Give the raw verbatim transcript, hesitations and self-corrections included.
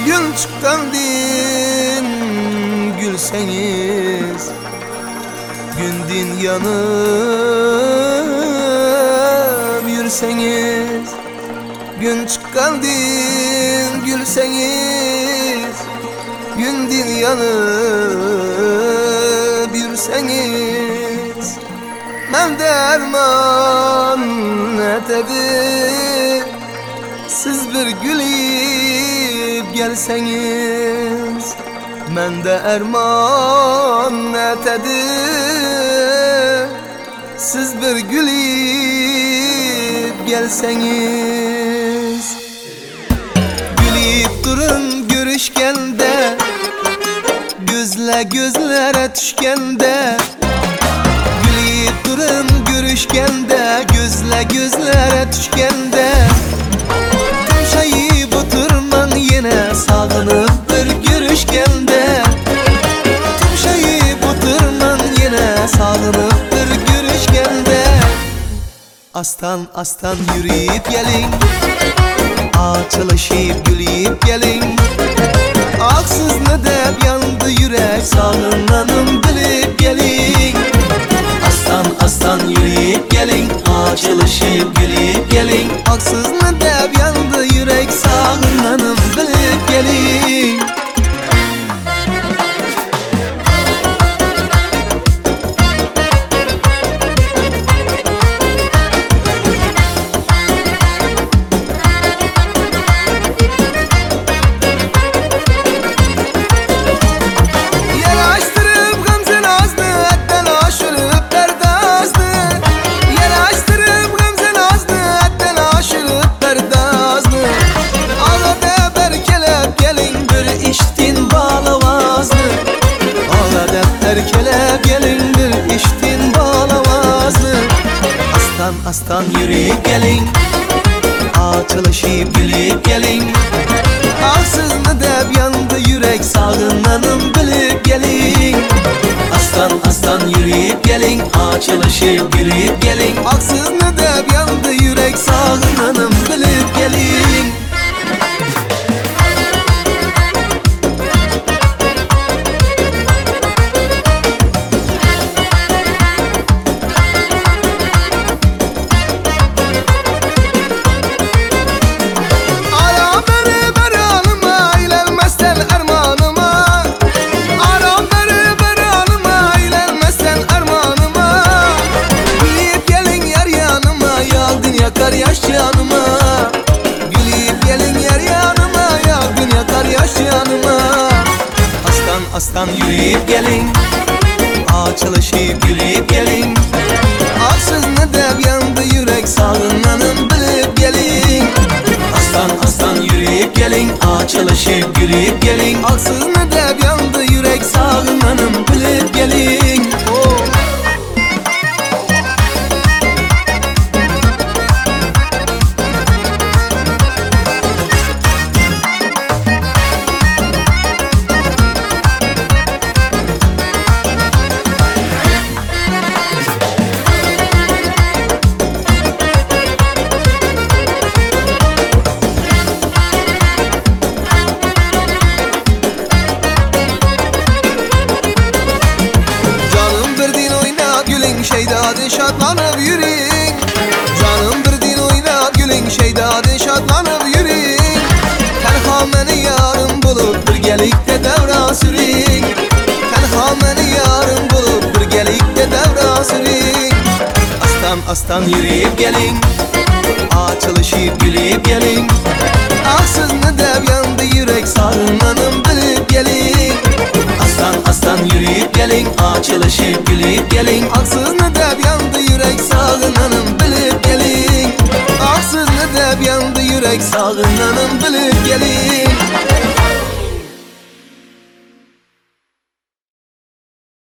Gün çıkkandin gülseniz, gündin yanıp yürseniz. Gün çıkkandin gülseniz, gündin yanıp yürseniz. Men derman etedim, siz bir gülüp gelseniz. Men de erman etedim, siz bir gülüp gelseniz. Gülüp durun görüşkende, gözle gözlere düşkende. Gülüp durun görüşkende, gözle gözlere düşkende. Tumşayıp oturman yine sağınıp bir görüşkende. Tumşayıp oturman yine sağınıp bir görüşkende. Astan astan yürüyüp gelin, açılışıp gülüyüp gelin. Aksız ne dep yandı yürek, sağınlanım bilip gelin. Astan astan yürüyüp gelin, açılışıp gülüyüp gelin. Aksız ne dep yandı yürek, sağınlanım bilip gelin. Erkelep gelin bir içtin bağlamazdı. Astan astan yürüyüp gelin, açılışıp gülüp gelin. Aksız ne dep yandı yürek, sağınlanım bilip gelin. Astan astan yürüyüp gelin, açılışıp gülüp gelin. Aksız ne dep yandı yürek, sağınlanım bilip gelin. Yakar yaş yanıma, gülüp gelin yer yanıma, ya gün yakar yaş yanıma. Astan astan yürüyüp gelin, açılışıp gülüp gelin. Aksız ne dep yandı yürek, sağınlanım bilip gelin. Astan astan yürüyüp gelin, açılışıp gülüp gelin. Aksız ne dep yandı yürek, sağınlanım bilip gelin. Oh. Şeydadın şadlanıp yürüyün, canım bir din oyna gülün. Şeydadın şadlanıp yürüyün, tenha meni yarım bulup bir gelikte devra sürün. Tenha meni yarım bulup bir gelikte devra sürün. Astan astan yürüyüp gelin, açılışıp gülüp gelin. Aksız ne dep yandı yürek, sağınlanım bilip gelin. Astan astan yürüyüp gelin, açılışıp gülüp gelin. Aksız ne dep yandı yürek, sağınlanım bilip gelin. Aksız ne dep yandı yürek, sağınlanım bilip gelin.